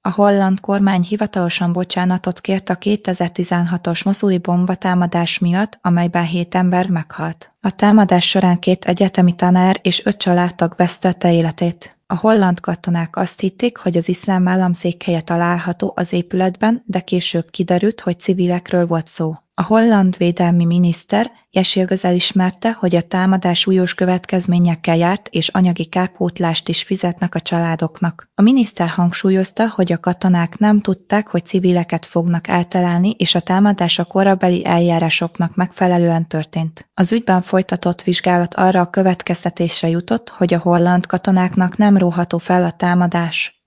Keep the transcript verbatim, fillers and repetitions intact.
A holland kormány hivatalosan bocsánatot kért a kétezer-tizenhatos moszuli bombatámadás miatt, amelyben hét ember meghalt. A támadás során két egyetemi tanár és öt családtag vesztette életét. A holland katonák azt hitték, hogy az iszlám állam székhelye található az épületben, de később kiderült, hogy civilekről volt szó. A holland védelmi miniszter Yashil elismerte, hogy a támadás súlyos következményekkel járt, és anyagi kárpótlást is fizetnek a családoknak. A miniszter hangsúlyozta, hogy a katonák nem tudták, hogy civileket fognak eltalálni, és a támadás a korabeli eljárásoknak megfelelően történt. Az ügyben folytatott vizsgálat arra a következtetésre jutott, hogy a holland katonáknak nem róható fel a támadás.